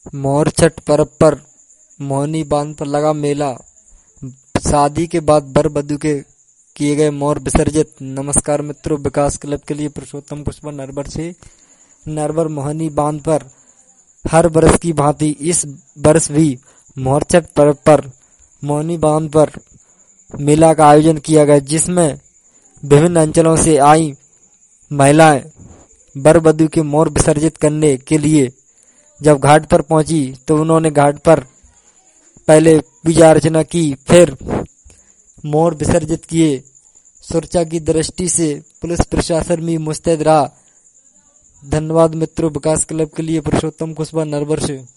मोर छठ पर्व पर मोहनी बांध पर लगा मेला। शादी के बाद वर वधू के किए गए मोर विसर्जित। नमस्कार मित्रों, विकास क्लब के लिए पुरुषोत्तम पुष्पा नरवर से। नरवर मोहनी बांध पर हर वर्ष की भांति इस वर्ष भी मोर छठ पर्व पर मोहनी बांध पर मेला का आयोजन किया गया, जिसमें विभिन्न अंचलों से आई महिलाएं वर वधू के मोर विसर्जित करने के लिए जब घाट पर पहुंची तो उन्होंने घाट पर पहले पूजा अर्चना की, फिर मोर विसर्जित किए। सुरक्षा की दृष्टि से पुलिस प्रशासन भी मुस्तैद रहा। धन्यवाद मित्रों, विकास क्लब के लिए पुरुषोत्तम कुशवाहा नरवर से।